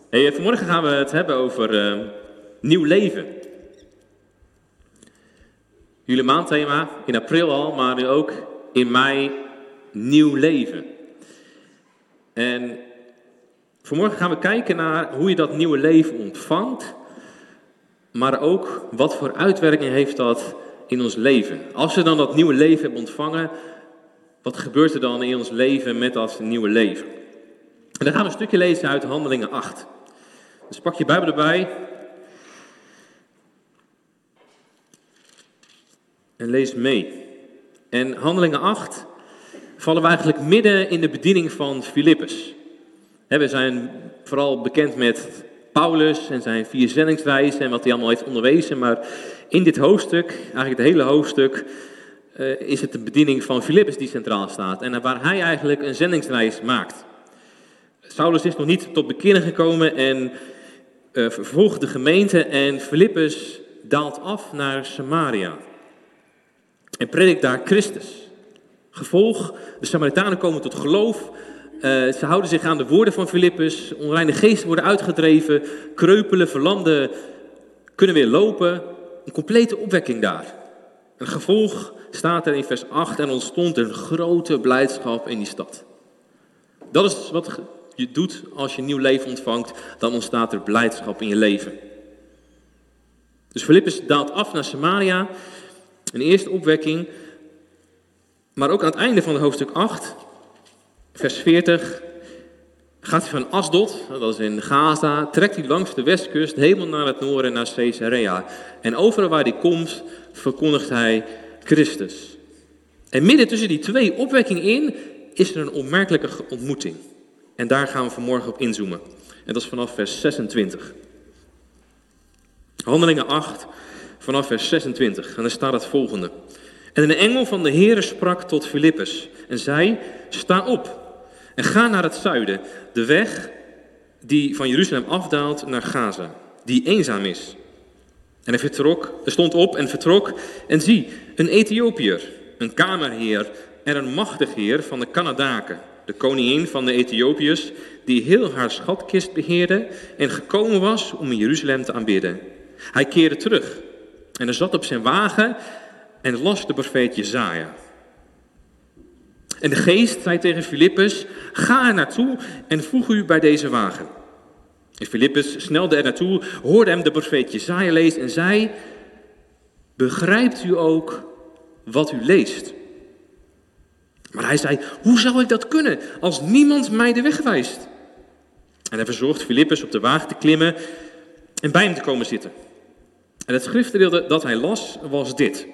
Hey, vanmorgen gaan we het hebben over nieuw leven. Jullie maandthema in april al, maar nu ook in mei nieuw leven. En vanmorgen gaan we kijken naar hoe je dat nieuwe leven ontvangt, maar ook wat voor uitwerking heeft dat in ons leven. Als we dan dat nieuwe leven hebben ontvangen, wat gebeurt er dan in ons leven met dat nieuwe leven? En dan gaan we een stukje lezen uit Handelingen 8. Dus pak je Bijbel erbij en lees mee. En Handelingen 8 vallen we eigenlijk midden in de bediening van Filippus. We zijn vooral bekend met Paulus en zijn 4 zendingsreizen en wat hij allemaal heeft onderwezen. Maar in dit hoofdstuk, eigenlijk het hele hoofdstuk, is het de bediening van Filippus die centraal staat. En waar hij eigenlijk een zendingsreis maakt. Saulus is nog niet tot bekering gekomen en vervolgt de gemeente en Filippus daalt af naar Samaria. En predikt daar Christus. Gevolg, de Samaritanen komen tot geloof. Ze houden zich aan de woorden van Filippus. Onreine geesten worden uitgedreven. Kreupelen, verlamden kunnen weer lopen. Een complete opwekking daar. Een gevolg staat er in vers 8 en ontstond een grote blijdschap in die stad. Dat is wat je doet als je een nieuw leven ontvangt. Dan ontstaat er blijdschap in je leven. Dus Filippus daalt af naar Samaria. Een eerste opwekking. Maar ook aan het einde van hoofdstuk 8, vers 40, gaat hij van Asdod, dat is in Gaza, trekt hij langs de westkust helemaal naar het noorden, naar Caesarea. En overal waar hij komt, verkondigt hij Christus. En midden tussen die 2 opwekkingen in, is er een opmerkelijke ontmoeting. En daar gaan we vanmorgen op inzoomen. En dat is vanaf vers 26. Handelingen 8, vanaf vers 26. En daar staat het volgende. En een engel van de Heere sprak tot Filippus en zei, sta op en ga naar het zuiden, de weg die van Jeruzalem afdaalt naar Gaza, die eenzaam is. En hij stond op en vertrok en zie, een Ethiopiër, een kamerheer en een machtig heer van de Kanaдаken, de koningin van de Ethiopiërs, die heel haar schatkist beheerde en gekomen was om in Jeruzalem te aanbidden. Hij keerde terug en hij zat op zijn wagen en las de profeet Jesaja. En de geest zei tegen Filippus, ga er naartoe en voeg u bij deze wagen. En Filippus snelde er naartoe, hoorde hem de profeet Jesaja lezen en zei, begrijpt u ook wat u leest? Maar hij zei, hoe zou ik dat kunnen als niemand mij de weg wijst? En hij verzocht Filippus op de wagen te klimmen en bij hem te komen zitten. En het schriftgedeelte dat hij las was dit.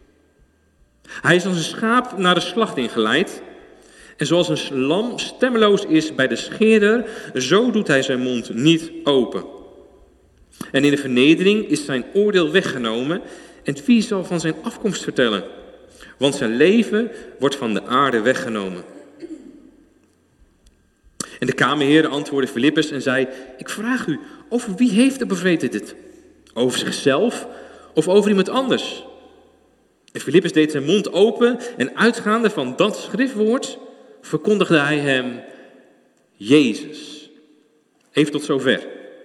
Hij is als een schaap naar de slachting geleid. En zoals een lam stemmeloos is bij de scheerder, zo doet hij zijn mond niet open. En in de vernedering is zijn oordeel weggenomen. En wie zal van zijn afkomst vertellen? Want zijn leven wordt van de aarde weggenomen. En de kamerheer antwoordde Filippus en zei, ik vraag u, over wie heeft de profeet dit? Over zichzelf of over iemand anders? En Filippus deed zijn mond open en uitgaande van dat schriftwoord verkondigde hij hem Jezus. Even tot zover.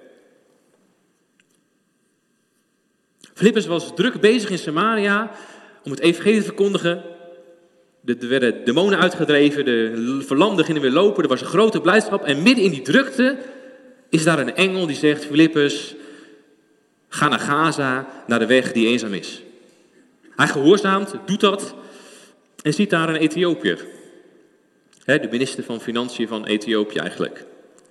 Filippus was druk bezig in Samaria om het evangelie te verkondigen. Er werden demonen uitgedreven, de verlamden gingen weer lopen, er was een grote blijdschap. En midden in die drukte is daar een engel die zegt, Filippus, ga naar Gaza, naar de weg die eenzaam is. Hij gehoorzaamt, doet dat en ziet daar een Ethiopiër. De minister van Financiën van Ethiopië eigenlijk.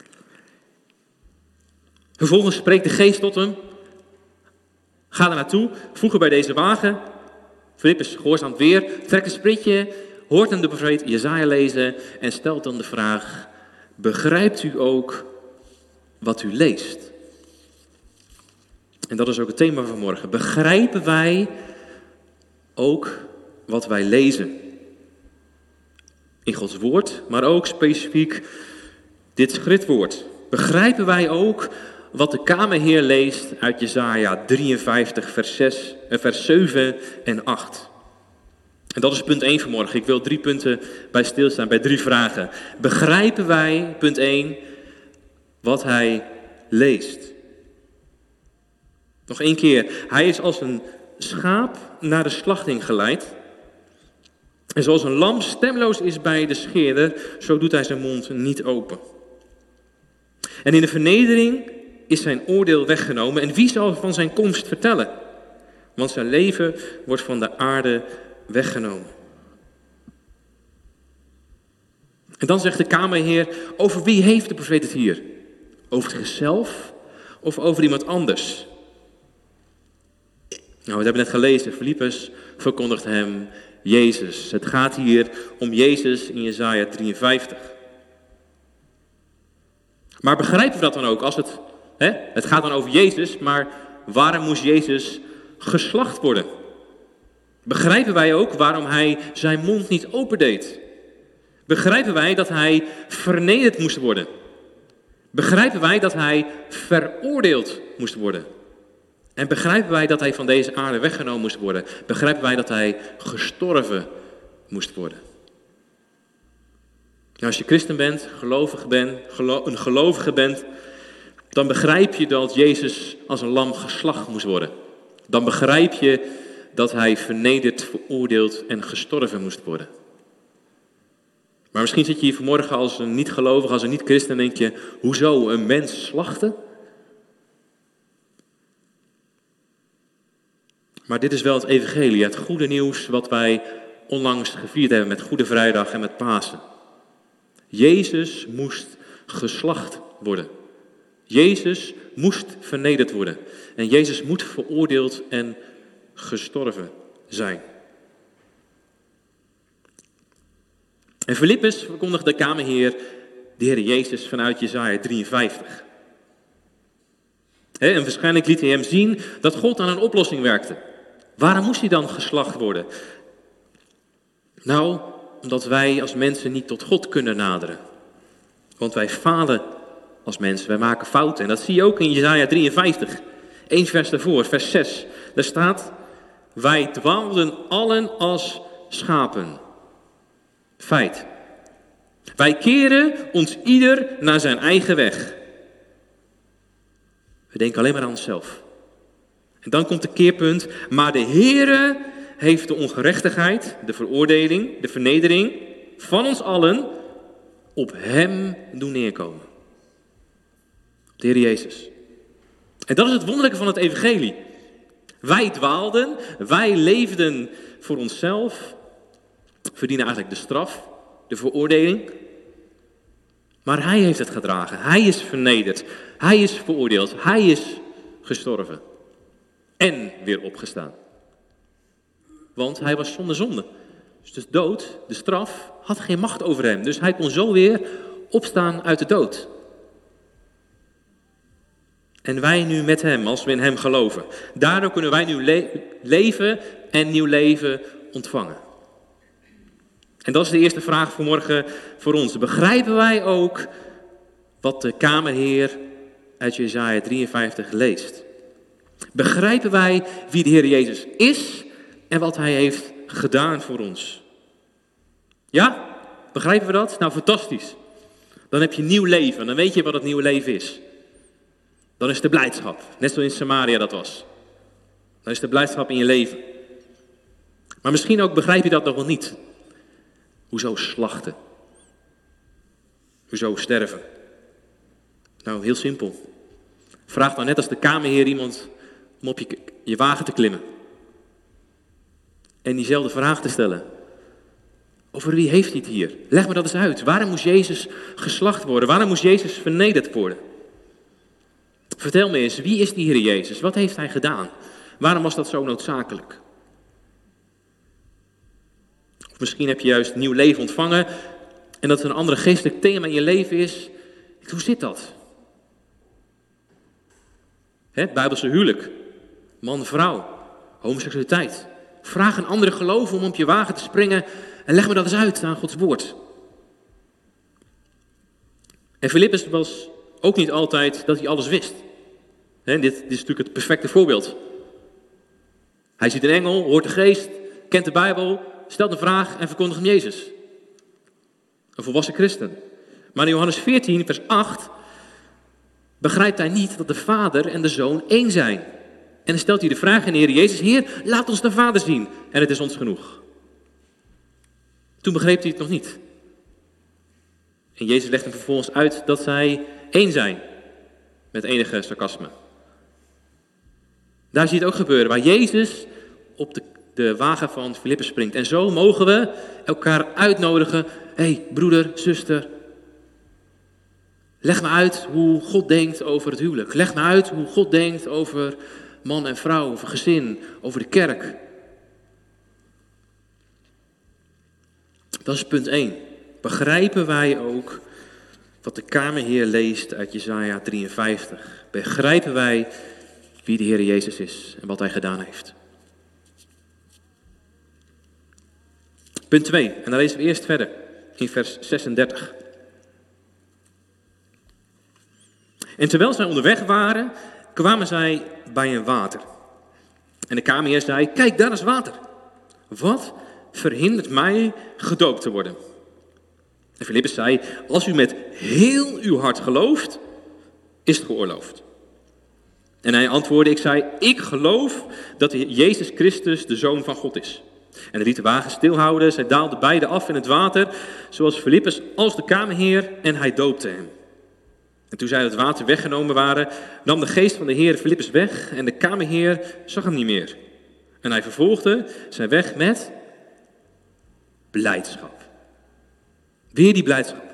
Vervolgens spreekt de geest tot hem. Ga er naartoe, voeg er bij deze wagen. Filippus gehoorzaamt weer, trekt een spritje, hoort hem de profeet Jesaja lezen en stelt dan de vraag, begrijpt u ook wat u leest? En dat is ook het thema van morgen. Begrijpen wij ook wat wij lezen? In Gods woord, maar ook specifiek dit schriftwoord. Begrijpen wij ook wat de kamerheer leest uit Jesaja 53, vers 7 en 8. En dat is punt 1 vanmorgen. Ik wil 3 punten bij stilstaan, bij 3 vragen. Begrijpen wij, punt 1, wat hij leest. Nog 1 keer. Hij is als een schaap naar de slachting geleid. En zoals een lam stemloos is bij de scheerder, zo doet hij zijn mond niet open. En in de vernedering is zijn oordeel weggenomen. En wie zal van zijn komst vertellen? Want zijn leven wordt van de aarde weggenomen. En dan zegt de kamerheer, over wie heeft de profeet het hier? Over zichzelf of over iemand anders? Nou, we hebben net gelezen, Filippus verkondigt hem Jezus. Het gaat hier om Jezus in Jesaja 53. Maar begrijpen we dat dan ook? Het gaat dan over Jezus, maar waarom moest Jezus geslacht worden? Begrijpen wij ook waarom hij zijn mond niet opendeed? Begrijpen wij dat hij vernederd moest worden? Begrijpen wij dat hij veroordeeld moest worden? En begrijpen wij dat hij van deze aarde weggenomen moest worden? Begrijpen wij dat hij gestorven moest worden? Nou, als je christen bent, een gelovige bent, dan begrijp je dat Jezus als een lam geslacht moest worden. Dan begrijp je dat hij vernederd, veroordeeld en gestorven moest worden. Maar misschien zit je hier vanmorgen als een niet-gelovige, als een niet-christen en denk je, hoezo een mens slachten? Maar dit is wel het evangelie, het goede nieuws wat wij onlangs gevierd hebben met Goede Vrijdag en met Pasen. Jezus moest geslacht worden. Jezus moest vernederd worden. En Jezus moet veroordeeld en gestorven zijn. En Filippus verkondigt de kamerheer de Heer Jezus vanuit Jesaja 53. En waarschijnlijk liet hij hem zien dat God aan een oplossing werkte. Waarom moest hij dan geslacht worden? Nou, omdat wij als mensen niet tot God kunnen naderen. Want wij falen als mensen, wij maken fouten. En dat zie je ook in Jesaja 53. 1 vers daarvoor, vers 6. Daar staat, wij dwaalden allen als schapen. Feit. Wij keren ons ieder naar zijn eigen weg. We denken alleen maar aan onszelf. En dan komt de keerpunt. Maar de Heere heeft de ongerechtigheid, de veroordeling, de vernedering van ons allen op hem doen neerkomen. De Heer Jezus. En dat is het wonderlijke van het evangelie. Wij dwaalden, wij leefden voor onszelf, verdienen eigenlijk de straf, de veroordeling. Maar hij heeft het gedragen. Hij is vernederd. Hij is veroordeeld. Hij is gestorven. En weer opgestaan. Want hij was zonder zonde. Dus de dood, de straf, had geen macht over hem. Dus hij kon zo weer opstaan uit de dood. En wij nu met hem, als we in hem geloven. Daardoor kunnen wij nu leven en nieuw leven ontvangen. En dat is de eerste vraag vanmorgen voor ons. Begrijpen wij ook wat de kamerheer uit Jesaja 53 leest? Begrijpen wij wie de Heer Jezus is en wat hij heeft gedaan voor ons? Ja? Begrijpen we dat? Nou, fantastisch. Dan heb je nieuw leven. Dan weet je wat het nieuwe leven is. Dan is de blijdschap. Net zoals in Samaria dat was. Dan is de blijdschap in je leven. Maar misschien ook begrijp je dat nog wel niet. Hoezo slachten? Hoezo sterven? Nou, heel simpel. Vraag dan net als de kamerheer iemand om op je wagen te klimmen. En diezelfde vraag te stellen. Over wie heeft hij het hier? Leg me dat eens uit. Waarom moest Jezus geslacht worden? Waarom moest Jezus vernederd worden? Vertel me eens, wie is die Heer Jezus? Wat heeft hij gedaan? Waarom was dat zo noodzakelijk? Of misschien heb je juist nieuw leven ontvangen en dat er een ander geestelijk thema in je leven is. Hoe zit dat? Bijbelse huwelijk, man, vrouw, homoseksualiteit. Vraag een andere geloven om op je wagen te springen en leg me dat eens uit aan Gods woord. En Filippus was ook niet altijd dat hij alles wist. Dit is natuurlijk het perfecte voorbeeld. Hij ziet een engel, hoort de geest, kent de Bijbel, stelt een vraag en verkondigt hem Jezus. Een volwassen christen. Maar in Johannes 14, vers 8, begrijpt hij niet dat de Vader en de Zoon één zijn. En dan stelt hij de vraag aan de Heer Jezus: Heer, laat ons de Vader zien en het is ons genoeg. Toen begreep hij het nog niet. En Jezus legt hem vervolgens uit dat zij één zijn, met enige sarcasme. Daar zie je het ook gebeuren, waar Jezus op de wagen van Filippus springt. En zo mogen we elkaar uitnodigen. Hé, broeder, zuster, leg me uit hoe God denkt over het huwelijk. Leg me uit hoe God denkt over man en vrouw, over gezin, over de kerk. Dat is punt 1. Begrijpen wij ook wat de Kamerheer leest uit Jesaja 53? Begrijpen wij wie de Heer Jezus is en wat hij gedaan heeft? Punt 2, en dan lezen we eerst verder in vers 36. En terwijl zij onderweg waren, kwamen zij bij een water. En de Kamerheer zei: kijk, daar is water. Wat verhindert mij gedoopt te worden? En Filippus zei: als u met heel uw hart gelooft, is het geoorloofd. En hij antwoordde: ik zei, ik geloof dat Jezus Christus de Zoon van God is. En hij liet de wagen stilhouden, zij daalden beide af in het water, zoals Filippus als de Kamerheer, en hij doopte hem. En toen zij uit het water weggenomen waren, nam de geest van de Heer Filippus weg en de Kamerheer zag hem niet meer. En hij vervolgde zijn weg met blijdschap. Weer die blijdschap.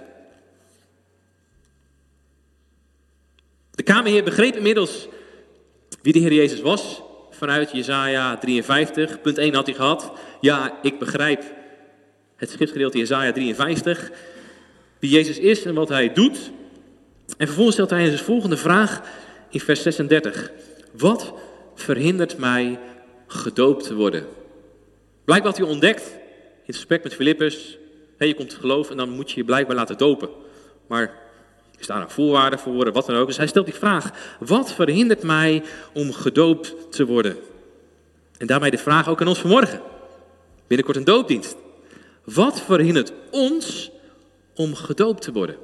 De Kamerheer begreep inmiddels wie de Heer Jezus was. Vanuit Jesaja 53, punt 1 had hij gehad. Ja, ik begrijp het schriftgedeelte Jesaja 53. Wie Jezus is en wat hij doet. En vervolgens stelt hij zijn volgende vraag in vers 36. Wat verhindert mij gedoopt te worden? Blijkbaar had hij ontdekt in het gesprek met Filippus. Je komt te geloof en dan moet je je blijkbaar laten dopen. Maar is daar een voorwaarde voor, wat dan ook. Dus hij stelt die vraag: wat verhindert mij om gedoopt te worden? En daarmee de vraag ook aan ons vanmorgen. Binnenkort een doopdienst. Wat verhindert ons om gedoopt te worden?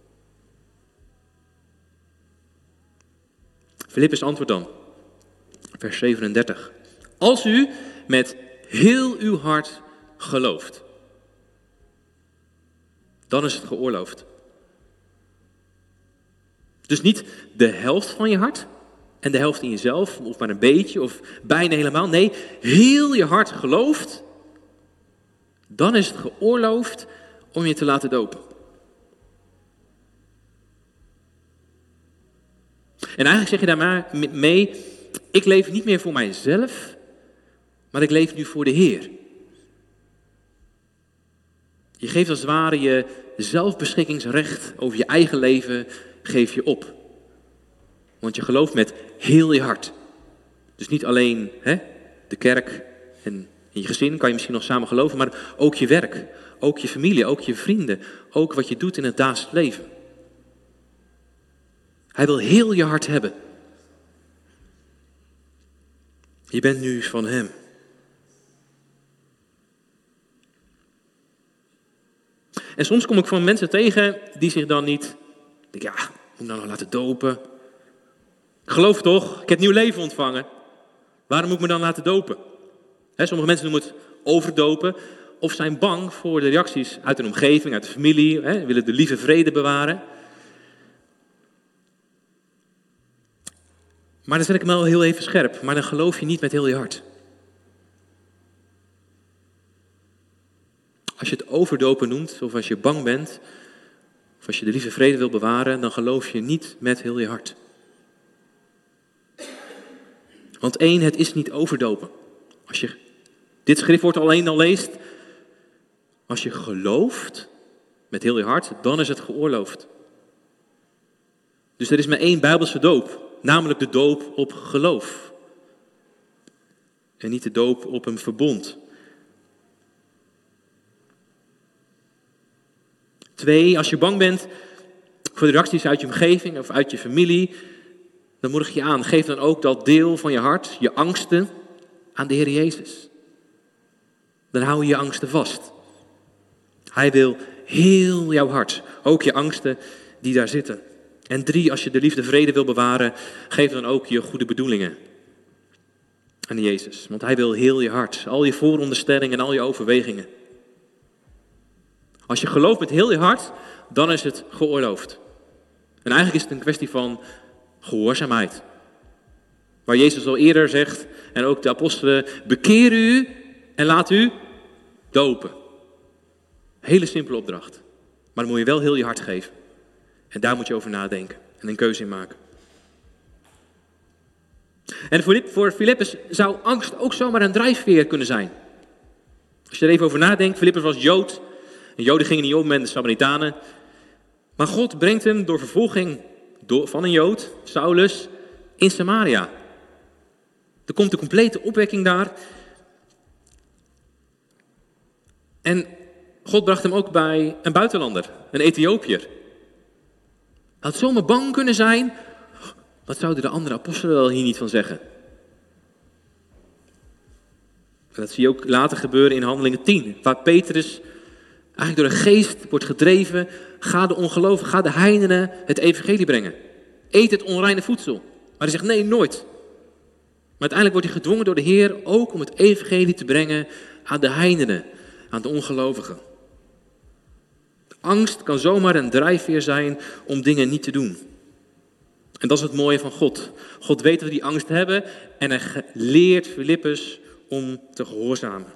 Filippus antwoordt dan, vers 37. Als u met heel uw hart gelooft, dan is het geoorloofd. Dus niet de helft van je hart en de helft in jezelf, of maar een beetje, of bijna helemaal. Nee, heel je hart gelooft, dan is het geoorloofd om je te laten dopen. En eigenlijk zeg je daar maar mee: ik leef niet meer voor mijzelf, maar ik leef nu voor de Heer. Je geeft als het ware je zelfbeschikkingsrecht over je eigen leven, geef je op. Want je gelooft met heel je hart. Dus niet alleen de kerk en in je gezin kan je misschien nog samen geloven, maar ook je werk, ook je familie, ook je vrienden, ook wat je doet in het dagelijks leven. Hij wil heel je hart hebben. Je bent nu van hem. En soms kom ik van mensen tegen die zich dan niet... Ik denk, moet ik nou nog laten dopen? Ik geloof toch, ik heb nieuw leven ontvangen. Waarom moet ik me dan laten dopen? Sommige mensen noemen het overdopen. Of zijn bang voor de reacties uit hun omgeving, uit de familie. Willen de lieve vrede bewaren. Maar dan zet ik hem wel heel even scherp. Maar dan geloof je niet met heel je hart. Als je het overdopen noemt, of als je bang bent, of als je de lieve vrede wil bewaren, dan geloof je niet met heel je hart. Want 1, het is niet overdopen. Als je dit schriftwoord alleen al leest, als je gelooft met heel je hart, dan is het geoorloofd. Dus er is maar 1 Bijbelse doop, namelijk de doop op geloof. En niet de doop op een verbond. 2, als je bang bent voor de reacties uit je omgeving of uit je familie, dan moedig je aan. Geef dan ook dat deel van je hart, je angsten, aan de Heer Jezus. Dan hou je je angsten vast. Hij wil heel jouw hart, ook je angsten die daar zitten. En 3, als je de liefde vrede wil bewaren, geef dan ook je goede bedoelingen aan Jezus. Want hij wil heel je hart, al je vooronderstellingen en al je overwegingen. Als je gelooft met heel je hart, dan is het geoorloofd. En eigenlijk is het een kwestie van gehoorzaamheid. Waar Jezus al eerder zegt, en ook de apostelen, bekeer u en laat u dopen. Hele simpele opdracht. Maar dan moet je wel heel je hart geven. En daar moet je over nadenken en een keuze in maken. En voor Filippus zou angst ook zomaar een drijfveer kunnen zijn. Als je er even over nadenkt, Filippus was Jood. En Joden gingen niet om met de Samaritanen. Maar God brengt hem door vervolging van een Jood, Saulus, in Samaria. Er komt een complete opwekking daar. En God bracht hem ook bij een buitenlander, een Ethiopiër. Hij had zomaar bang kunnen zijn. Wat zouden de andere apostelen wel hier niet van zeggen? En dat zie je ook later gebeuren in Handelingen 10. Waar Petrus eigenlijk door de geest wordt gedreven. Ga de ongelovigen, ga de heidenen het evangelie brengen. Eet het onreine voedsel. Maar hij zegt nee, nooit. Maar uiteindelijk wordt hij gedwongen door de Heer ook om het evangelie te brengen aan de heidenen, aan de ongelovigen. Angst kan zomaar een drijfveer zijn om dingen niet te doen. En dat is het mooie van God. God weet dat we die angst hebben en hij leert Filippus om te gehoorzamen.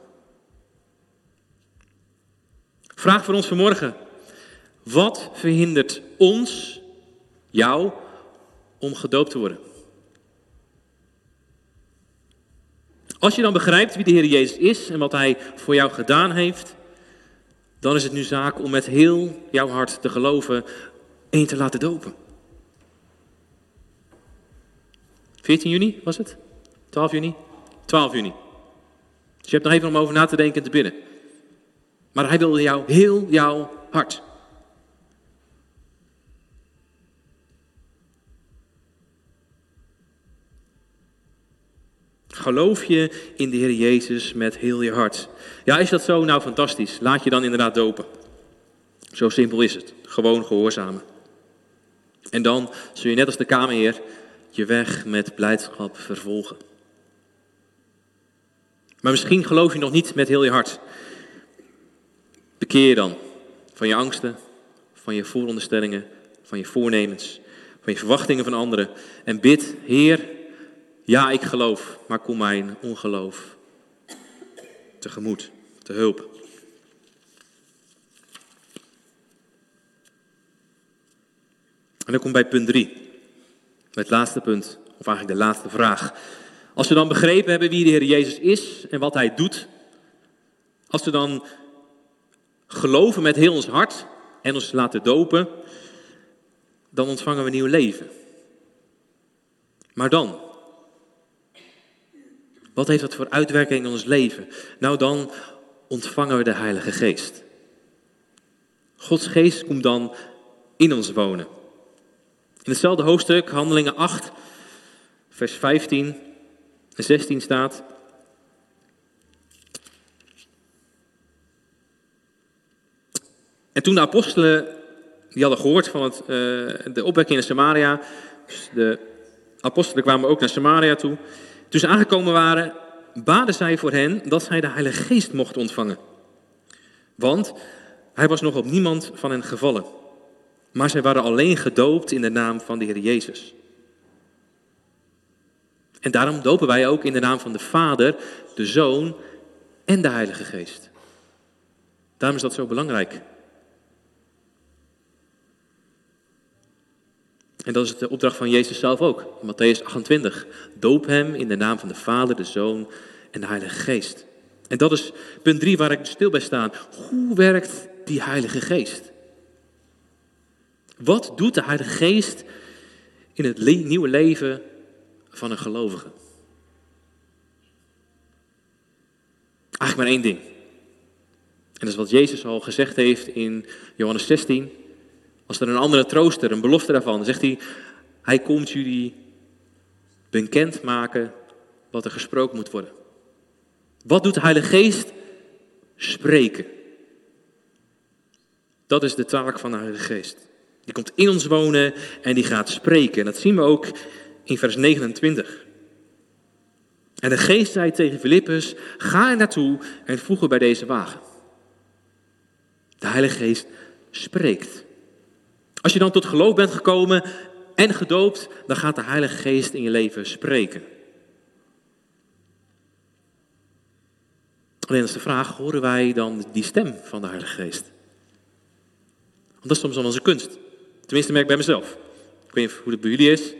Vraag voor ons vanmorgen. Wat verhindert ons, jou, om gedoopt te worden? Als je dan begrijpt wie de Heer Jezus is en wat hij voor jou gedaan heeft, dan is het nu zaak om met heel jouw hart te geloven en je te laten dopen. 14 juni was het? 12 juni? 12 juni. Dus je hebt nog even om over na te denken en te bidden. Maar hij wilde jou heel jouw hart. Geloof je in de Heer Jezus met heel je hart? Ja, is dat zo? Nou, fantastisch. Laat je dan inderdaad dopen. Zo simpel is het. Gewoon gehoorzamen. En dan zul je net als de kamerheer je weg met blijdschap vervolgen. Maar misschien geloof je nog niet met heel je hart. Bekeer je dan van je angsten, van je vooronderstellingen, van je voornemens, van je verwachtingen van anderen. En bid, Heer, ja, ik geloof, maar kom mijn ongeloof tegemoet, te hulp. En dan komt bij punt 3. Het laatste punt, of eigenlijk de laatste vraag. Als we dan begrepen hebben wie de Heer Jezus is en wat hij doet. Als we dan geloven met heel ons hart en ons laten dopen. Dan ontvangen we een nieuw leven. Maar dan? Wat heeft dat voor uitwerking in ons leven? Nou, dan ontvangen we de Heilige Geest. Gods Geest komt dan in ons wonen. In hetzelfde hoofdstuk, Handelingen 8, vers 15 en 16 staat: En toen de apostelen, die hadden gehoord van de opwekking in Samaria, dus de apostelen kwamen ook naar Samaria toe. Toen ze aangekomen waren, baden zij voor hen dat zij de Heilige Geest mochten ontvangen. Want hij was nog op niemand van hen gevallen. Maar zij waren alleen gedoopt in de naam van de Heer Jezus. En daarom dopen wij ook in de naam van de Vader, de Zoon en de Heilige Geest. Daarom is dat zo belangrijk. En dat is de opdracht van Jezus zelf ook. In Matthäus 28. Doop hem in de naam van de Vader, de Zoon en de Heilige Geest. En dat is punt 3 waar ik stil bij sta. Hoe werkt die Heilige Geest? Wat doet de Heilige Geest in het nieuwe leven van een gelovige? Eigenlijk maar één ding. En dat is wat Jezus al gezegd heeft in Johannes 16. Als er een andere trooster, een belofte daarvan, zegt hij: hij komt jullie bekend maken wat er gesproken moet worden. Wat doet de Heilige Geest? Spreken. Dat is de taak van de Heilige Geest. Die komt in ons wonen en die gaat spreken. En dat zien we ook in vers 29. En de geest zei tegen Filippus, ga er naartoe en voeg u bij deze wagen. De Heilige Geest spreekt. Als je dan tot geloof bent gekomen en gedoopt, dan gaat de Heilige Geest in je leven spreken. Alleen is de vraag, horen wij dan die stem van de Heilige Geest? Want dat is soms wel onze kunst. Tenminste, merk ik bij mezelf. Ik weet niet hoe het bij jullie is.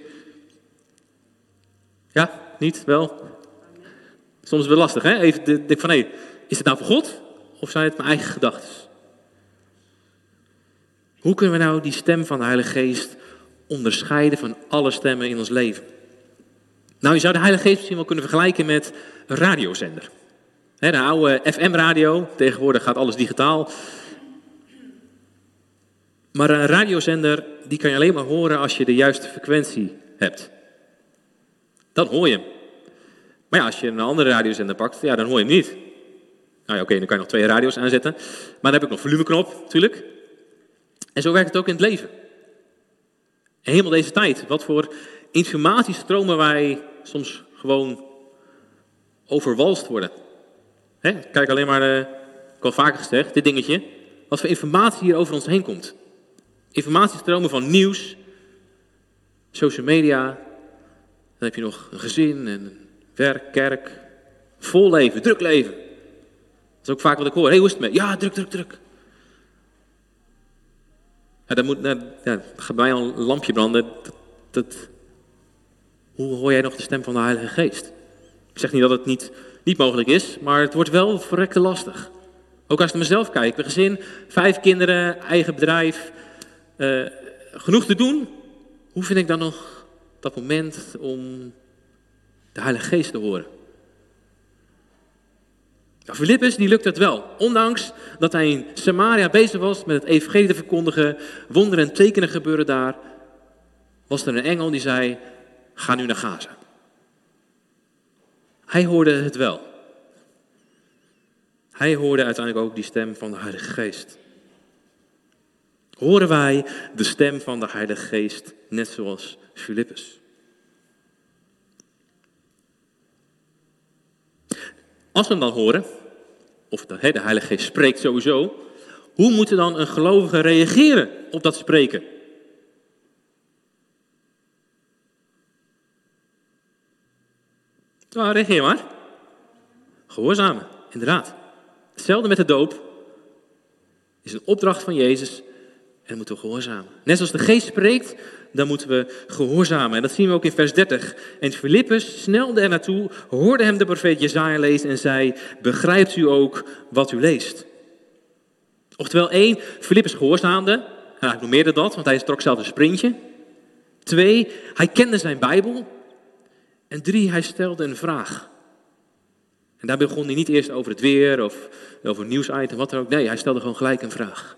Ja, niet, wel? Soms wel lastig, hè? Even denk van, is het nou voor God? Of zijn het mijn eigen gedachten? Hoe kunnen we nou die stem van de Heilige Geest onderscheiden van alle stemmen in ons leven? Nou, je zou de Heilige Geest misschien wel kunnen vergelijken met een radiozender. De oude FM-radio, tegenwoordig gaat alles digitaal. Maar een radiozender, die kan je alleen maar horen als je de juiste frequentie hebt. Dan hoor je hem. Maar ja, als je een andere radiozender pakt, ja, dan hoor je hem niet. Nou ja, oké, dan kan je nog 2 radio's aanzetten. Maar dan heb ik nog volumeknop, natuurlijk. En zo werkt het ook in het leven. En helemaal deze tijd, wat voor informatiestromen wij soms gewoon overwalst worden. Kijk alleen maar, ik heb al vaker gezegd, dit dingetje. Wat voor informatie hier over ons heen komt. Informatiestromen van nieuws, social media. Dan heb je nog een gezin en werk, kerk. Vol leven, druk leven. Dat is ook vaak wat ik hoor. Hoe is het mee? Ja, druk. Ja, dan gaat bij mij al een lampje branden. Hoe hoor jij nog de stem van de Heilige Geest? Ik zeg niet dat het niet mogelijk is, maar het wordt wel verrekte lastig. Ook als ik naar mezelf kijk. Een gezin, 5 kinderen, eigen bedrijf. Genoeg te doen. Hoe vind ik dan nog dat moment om de Heilige Geest te horen? Nou, Filippus, die lukt het wel. Ondanks dat hij in Samaria bezig was met het evangelie te verkondigen. Wonderen en tekenen gebeuren daar. Was er een engel die zei, ga nu naar Gaza. Hij hoorde het wel. Hij hoorde uiteindelijk ook die stem van de Heilige Geest. Horen wij de stem van de Heilige Geest net zoals Filippus? Als we hem dan horen, of de Heilige Geest spreekt sowieso, hoe moet dan een gelovige reageren op dat spreken? Nou, reageer maar. Gehoorzamen, inderdaad. Hetzelfde met de doop. Is een opdracht van Jezus en moeten we gehoorzamen. Net zoals de Geest spreekt, dan moeten we gehoorzamen. En dat zien we ook in vers 30. En Filippus snelde er naartoe, hoorde hem de profeet Jesaja lezen en zei, begrijpt u ook wat u leest? Oftewel 1, Filippus gehoorzaamde. Hij noemeerde dat, want hij trok zelf een sprintje. 2, hij kende zijn Bijbel. En 3, hij stelde een vraag. En daar begon hij niet eerst over het weer of over een nieuwsitem, wat dan ook. Nee, hij stelde gewoon gelijk een vraag.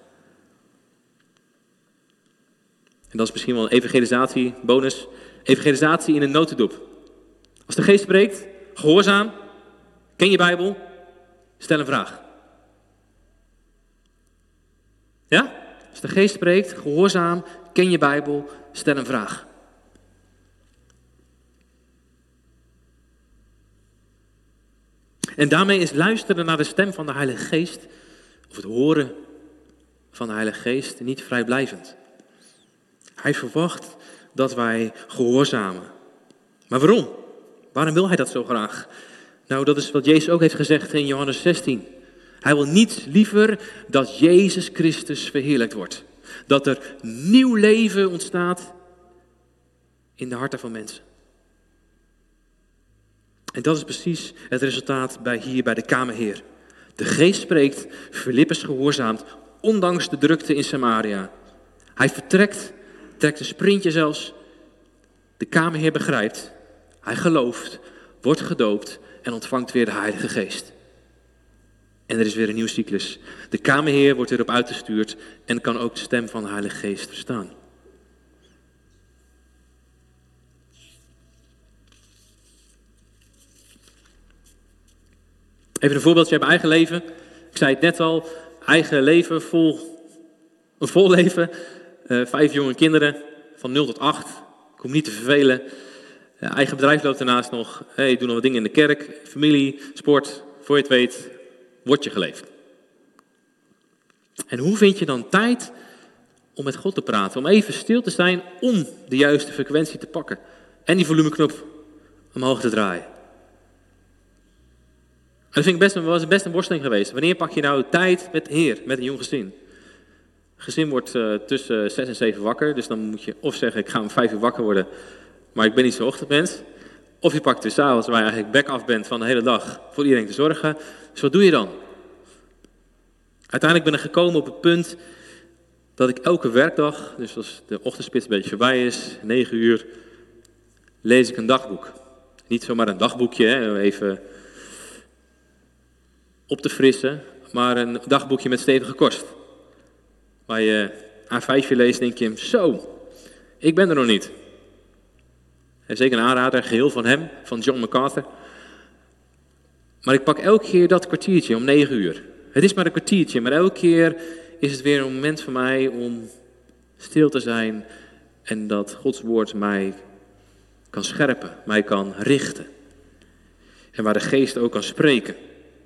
En dat is misschien wel een evangelisatie, bonus. Evangelisatie in een notendop. Als de Geest spreekt, gehoorzaam, ken je Bijbel, stel een vraag. Ja? Als de Geest spreekt, gehoorzaam, ken je Bijbel, stel een vraag. En daarmee is luisteren naar de stem van de Heilige Geest, of het horen van de Heilige Geest, niet vrijblijvend. Hij verwacht dat wij gehoorzamen. Maar waarom? Waarom wil hij dat zo graag? Nou, dat is wat Jezus ook heeft gezegd in Johannes 16. Hij wil niets liever dat Jezus Christus verheerlijkt wordt. Dat er nieuw leven ontstaat in de harten van mensen. En dat is precies het resultaat hier bij de Kamerheer. De Geest spreekt, Filippus gehoorzaamt, ondanks de drukte in Samaria. Hij vertrekt, trekt een sprintje zelfs. De Kamerheer begrijpt, hij gelooft, wordt gedoopt en ontvangt weer de Heilige Geest. En er is weer een nieuw cyclus. De Kamerheer wordt erop uitgestuurd en kan ook de stem van de Heilige Geest verstaan. Even een voorbeeldje uit mijn eigen leven. Ik zei het net al, eigen leven, een vol leven. 5 jonge kinderen, van 0 tot 8. Ik hoef niet te vervelen. Eigen bedrijf loopt daarnaast nog. Ik doe nog wat dingen in de kerk, familie, sport. Voor je het weet, wordt je geleefd. En hoe vind je dan tijd om met God te praten? Om even stil te zijn, om de juiste frequentie te pakken. En die volumeknop omhoog te draaien. En dat vind ik was best een worsteling geweest. Wanneer pak je nou tijd met de Heer, met een jong gezin? Het gezin wordt tussen 6 en 7 wakker. Dus dan moet je of zeggen, ik ga om 5 uur wakker worden. Maar ik ben niet zo'n ochtendmens. Of je pakt dus 's avonds waar je eigenlijk back af bent van de hele dag voor iedereen te zorgen. Dus wat doe je dan? Uiteindelijk ben ik gekomen op het punt dat ik elke werkdag, dus als de ochtendspits een beetje voorbij is, 9 uur, lees ik een dagboek. Niet zomaar een dagboekje, hè, even op te frissen, maar een dagboekje met stevige kost. Waar je A5 leest, denk je, zo, ik ben er nog niet. En zeker een aanrader, geheel van hem, van John MacArthur. Maar ik pak elke keer dat kwartiertje om 9 uur. Het is maar een kwartiertje, maar elke keer is het weer een moment voor mij om stil te zijn en dat Gods woord mij kan scherpen, mij kan richten. En waar de geest ook kan spreken.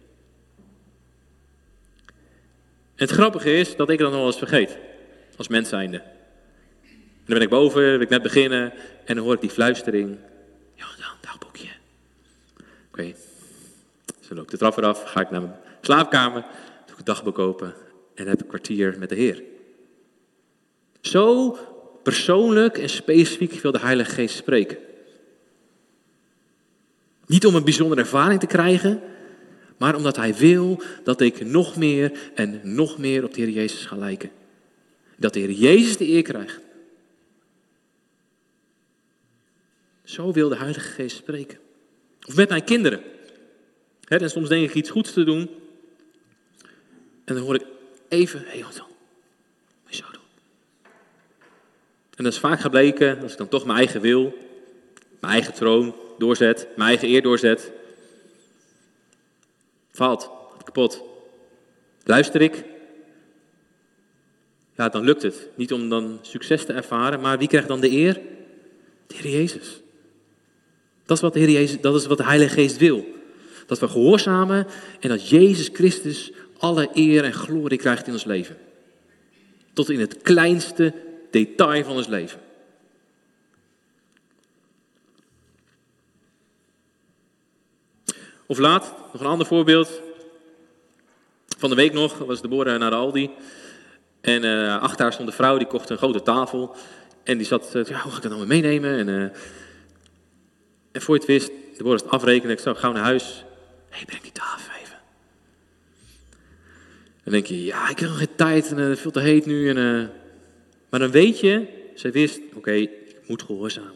En het grappige is dat ik dat nog wel eens vergeet, als mens zijnde. En dan ben ik boven, wil ik net beginnen en dan hoor ik die fluistering. Ja, dan, dagboekje. Oké. Dus dan loop ik de trap weer af, ga ik naar mijn slaapkamer, doe ik het dagboek open en dan heb ik een kwartier met de Heer. Zo persoonlijk en specifiek wil de Heilige Geest spreken. Niet om een bijzondere ervaring te krijgen, maar omdat Hij wil dat ik nog meer en nog meer op de Heer Jezus ga lijken. Dat de Heer Jezus de eer krijgt. Zo wil de Heilige Geest spreken. Of met mijn kinderen. En soms denk ik iets goeds te doen. En dan hoor ik even, hé Anton, moet je zo doen. En dat is vaak gebleken, als ik dan toch mijn eigen wil, mijn eigen troon doorzet, mijn eigen eer doorzet. Valt, kapot. Luister ik? Ja, dan lukt het. Niet om dan succes te ervaren, maar wie krijgt dan de eer? De Heer Jezus. Dat is wat de Heer Jezus, dat is wat de Heilige Geest wil. Dat we gehoorzamen en dat Jezus Christus alle eer en glorie krijgt in ons leven. Tot in het kleinste detail van ons leven. Of laat, nog een ander voorbeeld. Van de week nog was Deborah naar de Aldi. En achter haar stond een vrouw, die kocht een grote tafel. En die zat, hoe ga ik dat nou weer meenemen? En voor je het wist, Deborah het afrekenen. Ik zou gauw naar huis. Hé, breng die tafel even. Dan denk je, ja, ik heb nog geen tijd. En veel te heet nu. Maar dan weet je, zij wist, oké, ik moet gehoorzamen.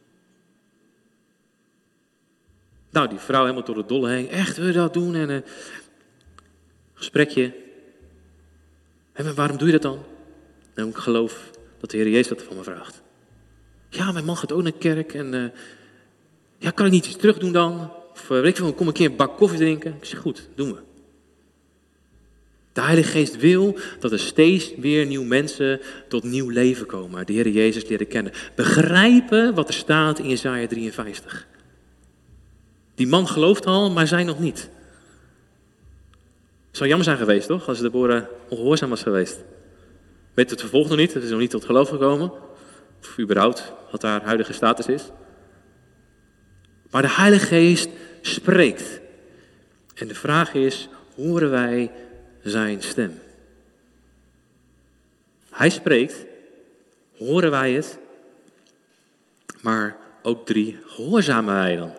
Nou, die vrouw helemaal door de dolle heen. Echt, wil je dat doen? En gesprekje. En waarom doe je dat dan? Nou, ik geloof dat de Heer Jezus dat van me vraagt. Ja, mijn man gaat ook naar de kerk. En ja, kan ik niet iets terug doen dan? Of weet ik veel, kom een keer een bak koffie drinken. Ik zeg, goed, doen we. De Heilige Geest wil dat er steeds weer nieuwe mensen tot nieuw leven komen. De Heer Jezus leren kennen. Begrijpen wat er staat in Jesaja 53. Die man gelooft al, maar zij nog niet. Het zou jammer zijn geweest, toch? Als Deborah ongehoorzaam was geweest. Weet het vervolg nog niet. Het is nog niet tot geloof gekomen. Of überhaupt wat haar huidige status is. Maar de Heilige Geest spreekt. En de vraag is, horen wij zijn stem? Hij spreekt. Horen wij het? Maar ook 3, gehoorzamen wij dan?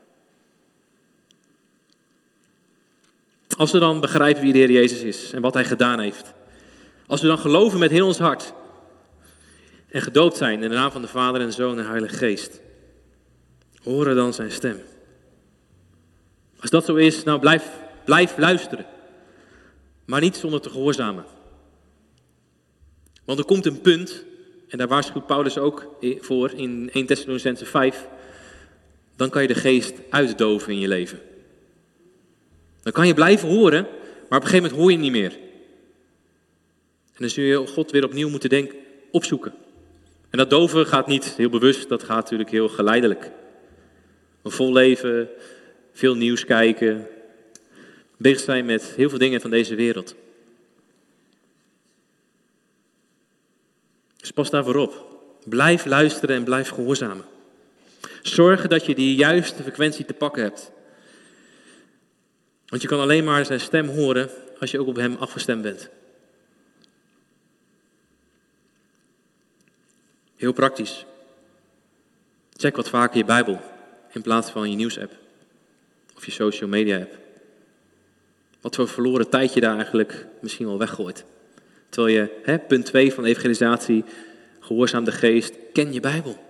Als we dan begrijpen wie de Heer Jezus is en wat Hij gedaan heeft. Als we dan geloven met heel ons hart. En gedoopt zijn in de naam van de Vader en de Zoon en de Heilige Geest. Horen dan zijn stem. Als dat zo is, nou blijf luisteren. Maar niet zonder te gehoorzamen. Want er komt een punt, en daar waarschuwt Paulus ook voor in 1 Thessalonicenzen 5. Dan kan je de geest uitdoven in je leven. Dan kan je blijven horen, maar op een gegeven moment hoor je niet meer. En dan zul je God weer opnieuw moeten opzoeken. En dat doven gaat niet heel bewust, dat gaat natuurlijk heel geleidelijk. Een vol leven, veel nieuws kijken, bezig zijn met heel veel dingen van deze wereld. Dus pas daarvoor op. Blijf luisteren en blijf gehoorzamen. Zorg dat je die juiste frequentie te pakken hebt. Want je kan alleen maar zijn stem horen als je ook op hem afgestemd bent. Heel praktisch. Check wat vaker je Bijbel in plaats van je nieuwsapp of je social media app. Wat voor verloren tijd je daar eigenlijk misschien wel weggooit. Terwijl je, punt 2 van evangelisatie, gehoorzaam de geest, ken je Bijbel.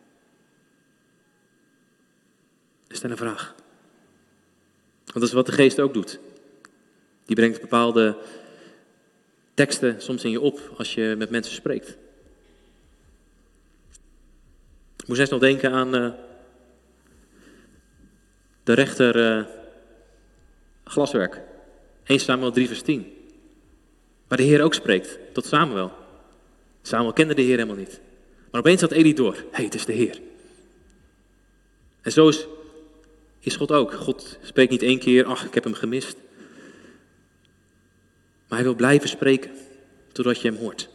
Is dat een vraag? Want dat is wat de geest ook doet. Die brengt bepaalde teksten soms in je op als je met mensen spreekt. Ik moest net nog denken aan de rechter glaswerk. 1 Samuel 3 vers 10. Waar de Heer ook spreekt, tot Samuel. Samuel kende de Heer helemaal niet. Maar opeens had Eli door, het is de Heer. En zo is God ook. God spreekt niet 1 keer, ik heb hem gemist. Maar hij wil blijven spreken, totdat je hem hoort.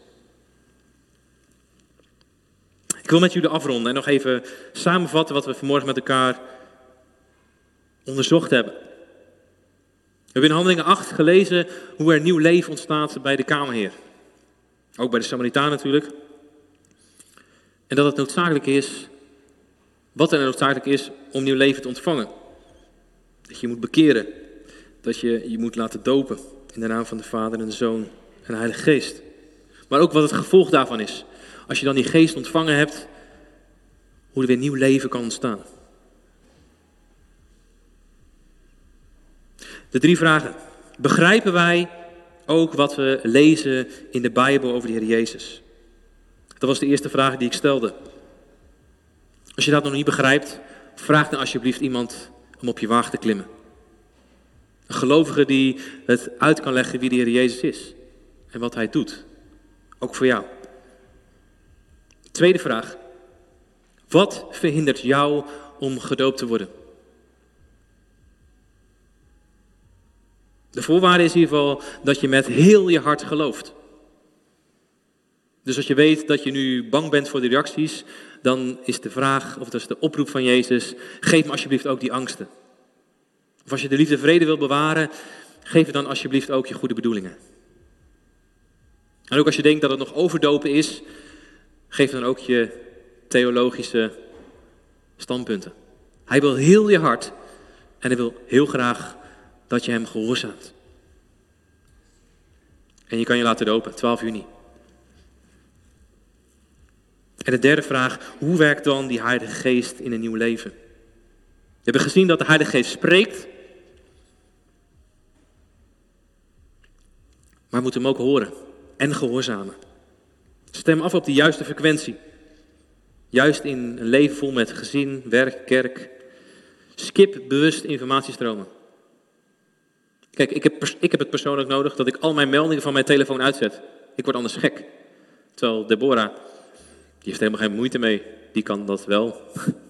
Ik wil met jullie afronden en nog even samenvatten wat we vanmorgen met elkaar onderzocht hebben. We hebben in Handelingen 8 gelezen hoe er nieuw leven ontstaat bij de kamerheer. Ook bij de Samaritaan natuurlijk. En dat het noodzakelijk is, wat er noodzakelijk is om nieuw leven te ontvangen. Dat je moet bekeren. Dat je je moet laten dopen in de naam van de Vader en de Zoon en de Heilige Geest. Maar ook wat het gevolg daarvan is. Als je dan die geest ontvangen hebt, hoe er weer nieuw leven kan ontstaan. De 3 vragen. Begrijpen wij ook wat we lezen in de Bijbel over de Heer Jezus? Dat was de eerste vraag die ik stelde. Als je dat nog niet begrijpt, vraag dan alsjeblieft iemand om op je wagen te klimmen. Een gelovige die het uit kan leggen wie de Heer Jezus is en wat hij doet. Ook voor jou. Tweede vraag. Wat verhindert jou om gedoopt te worden? De voorwaarde is in ieder geval dat je met heel je hart gelooft. Dus als je weet dat je nu bang bent voor de reacties, dan is de vraag, of dat is de oproep van Jezus, geef me alsjeblieft ook die angsten. Of als je de liefde en vrede wil bewaren, geef me dan alsjeblieft ook je goede bedoelingen. En ook als je denkt dat het nog overdopen is, geef dan ook je theologische standpunten. Hij wil heel je hart en hij wil heel graag dat je hem gehoorzaamt. En je kan je laten dopen, 12 juni. En de derde vraag, hoe werkt dan die Heilige Geest in een nieuw leven? We hebben gezien dat de Heilige Geest spreekt, maar we moeten hem ook horen en gehoorzamen. Stem af op de juiste frequentie. Juist in een leven vol met gezin, werk, kerk. Skip bewust informatiestromen. Kijk, ik heb het persoonlijk nodig dat ik al mijn meldingen van mijn telefoon uitzet. Ik word anders gek. Terwijl Deborah, die heeft helemaal geen moeite mee. Die kan dat wel.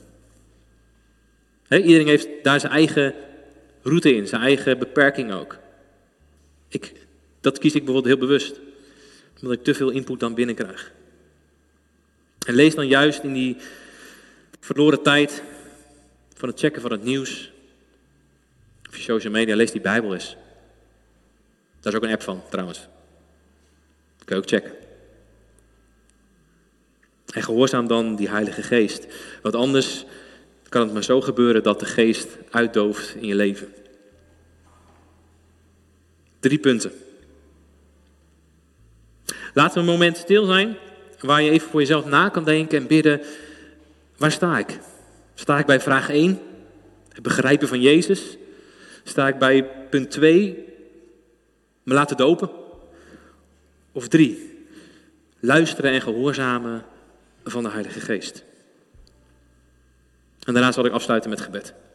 Iedereen heeft daar zijn eigen route in, zijn eigen beperking ook. Dat kies ik bijvoorbeeld heel bewust. Omdat ik te veel input dan binnenkrijg. En lees dan juist in die verloren tijd van het checken van het nieuws. Of je social media, lees die Bijbel eens. Daar is ook een app van trouwens. Dat kun je ook checken. En gehoorzaam dan die Heilige Geest. Want anders kan het maar zo gebeuren dat de Geest uitdooft in je leven. 3 punten. Laten we een moment stil zijn, waar je even voor jezelf na kan denken en bidden. Waar sta ik? Sta ik bij vraag 1, het begrijpen van Jezus? Sta ik bij punt 2, me laten dopen? Of 3, luisteren en gehoorzamen van de Heilige Geest? En daarna zal ik afsluiten met gebed.